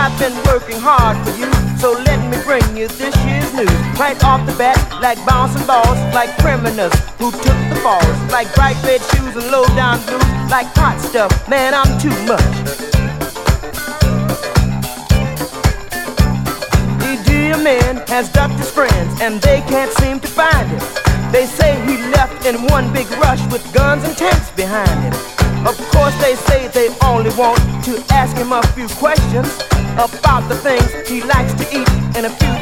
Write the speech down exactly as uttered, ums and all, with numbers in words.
I've been working hard for you, so let me bring you this year's news. Right off the bat, like bouncing balls, like criminals who took the falls, like bright red shoes and low down blues, like hot stuff, man, I'm too much. The dear man has ducked his friends, and they can't seem to find him. They say he left in one big rush with guns and tanks behind him. Of course they say they only want to ask him a few questions about the things he likes to eat and a few